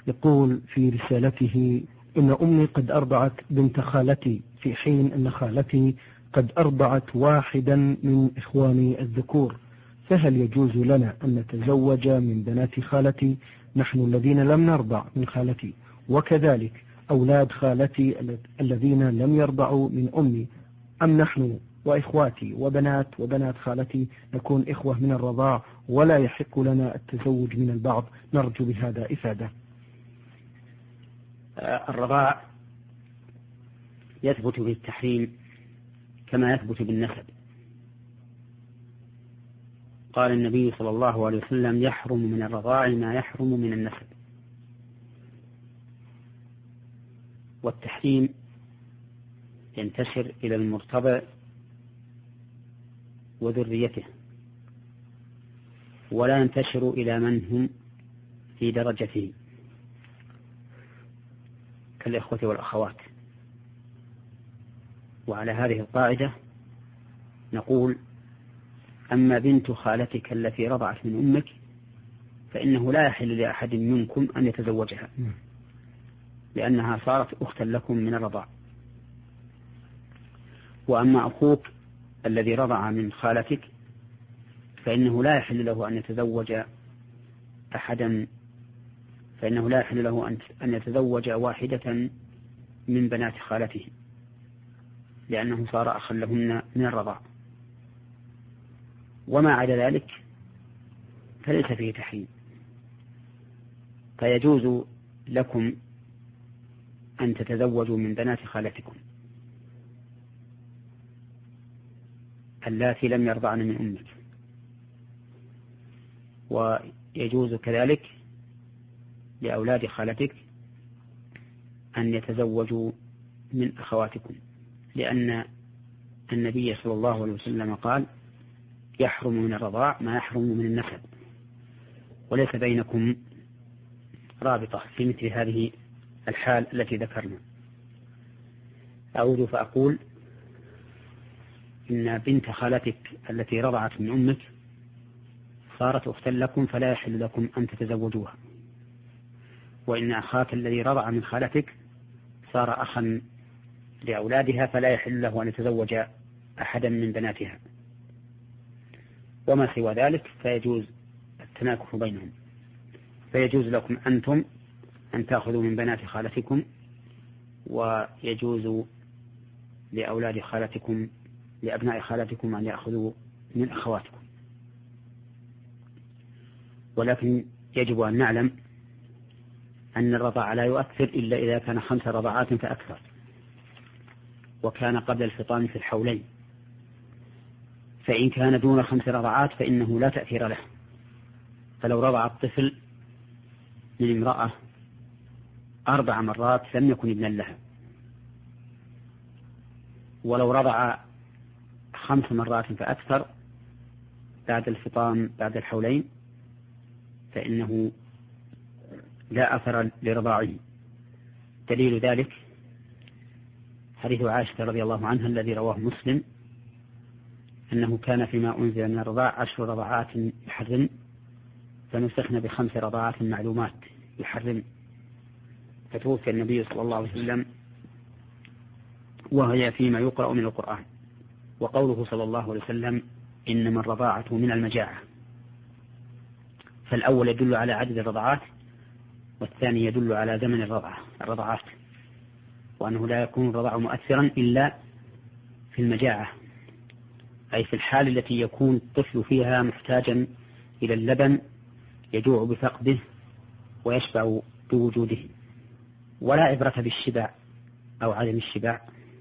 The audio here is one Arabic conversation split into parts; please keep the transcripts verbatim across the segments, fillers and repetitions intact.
يقول في رسالته: إن أمي قد أرضعت بنت خالتي، في حين أن خالتي قد أرضعت واحدا من إخواني الذكور، فهل يجوز لنا أن نتزوج من بنات خالتي نحن الذين لم نرضع من خالتي، وكذلك أولاد خالتي الذين لم يرضعوا من أمي، أم نحن وإخواتي وبنات وبنات خالتي نكون إخوة من الرضاع ولا يحق لنا التزوج من البعض؟ نرجو بهذا إفادة. الرضاع يثبت به التحريم كما يثبت بالنسب. قال النبي صلى الله عليه وسلم: يحرم من الرضاع ما يحرم من النسب. والتحريم ينتشر إلى المرتضع وذريته، ولا ينتشر إلى من هم في درجته كالإخوة والأخوات. وعلى هذه القاعدة نقول: أما بنت خالتك التي رضعت من أمك فإنه لا يحل لأحد منكم أن يتزوجها، لأنها صارت أختا لكم من الرضاع. وأما أخوك الذي رضع من خالتك فإنه لا يحل له أن يتزوج أحدا فإنه لا يحل له أن يتزوج واحدة من بنات خالته، لأنه صار أخا لهن من الرضاع. وما عدا ذلك فليس فيه تحريم، فيجوز لكم أن تتزوجوا من بنات خالتكم اللاتي لم يرضعن من أمك، ويجوز كذلك لأولاد خالتك أن يتزوجوا من أخواتكم، لأن النبي صلى الله عليه وسلم قال: يحرم من الرضاع ما يحرم من النسب، وليس بينكم رابطة في مثل هذه الحال التي ذكرنا. أعود فأقول: إن بنت خالتك التي رضعت من أمك صارت أختا لكم، فلا يحل لكم أن تتزوجوها. وإن أخاك الذي رضع من خالتك صار أخا لأولادها، فلا يحل له أن يتزوج أحدا من بناتها. وما سوى ذلك فيجوز التناكح بينهم، فيجوز لكم أنتم أن تأخذوا من بنات خالتكم، ويجوز لأولاد خالتكم لأبناء خالتكم أن يأخذوا من أخواتكم. ولكن يجب أن نعلم أن الرضاع لا يؤثر إلا إذا كان خمس رضعات فأكثر، وكان قبل الفطام في الحولين. فإن كان دون خمس رضعات فإنه لا تأثير له. فلو رضع الطفل من امرأة أربع مرات لم يكن ابنا لها، ولو رضع خمس مرات فأكثر بعد الفطام بعد الحولين فإنه لا أثر لرضاعه. دليل ذلك حديث عائشة رضي الله عنها الذي رواه مسلم، أنه كان فيما أنزل من الرضاع عشر رضعات يحرم، فنسخن بخمس رضعات معلومات يحرم، فتوفي النبي صلى الله عليه وسلم وهي فيما يقرأ من القرآن. وقوله صلى الله عليه وسلم: إنما الرضاعة من المجاعة، فالأول يدل على عدد الرضعات، والثاني يدل على زمن الرضعة الرضعات، وأنه لا يكون الرضاع مؤثرا إلا في المجاعة، أي في الحال التي يكون الطفل فيها محتاجا إلى اللبن يجوع بفقده ويشبع بوجوده. ولا عبرة بالشبع أو عدم الشبع،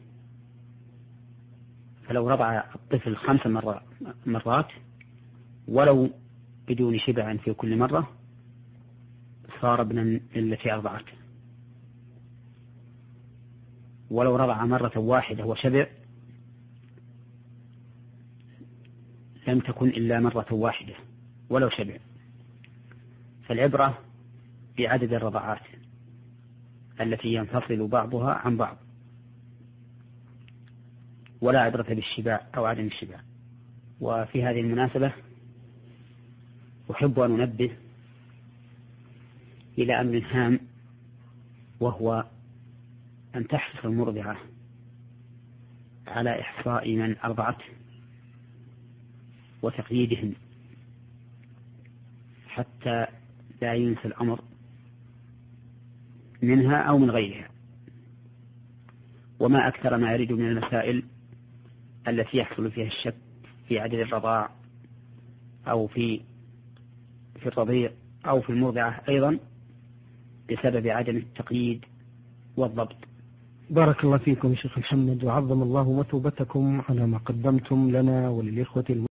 فلو رضع الطفل خمس مرات ولو بدون شبع في كل مرة صار ابنا التي أرضعت، ولو رضع مرة واحدة وشبع لم تكن إلا مرة واحدة ولو شبع. فالعبرة بعدد الرضعات التي ينفصل بعضها عن بعض، ولا عبرة بالشبع أو عدم الشبع. وفي هذه المناسبة أحب أن أنبه إلى أمر هام وهو أن تحرص المرضعة على إحصاء من أرضعته وتقييدهن حتى لا ينسى الأمر منها أو من غيرها. وما أكثر ما يرد من المسائل التي يحصل فيها الشك في عدد الرضاع أو في في الرضيع أو في المرضعة أيضا بسبب عدم التقييد والضبط. بارك الله فيكم شيخ محمد، وعظم الله مثوبتكم على ما قدمتم لنا وللإخوة المسلمين.